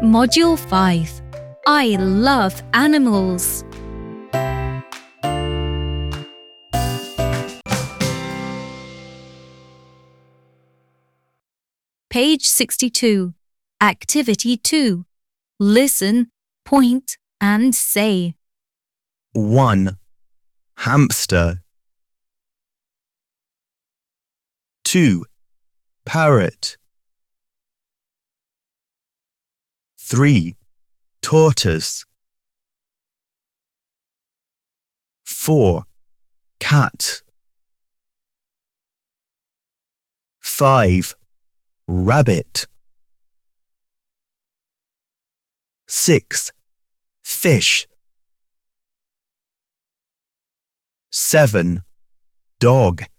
Module 5. I love animals. Page 62. Activity 2. Listen, point, and say. 1. Hamster. 2. Parrot. 3. Tortoise. 4. Cat. 5. Rabbit. 6. Fish. 7. Dog.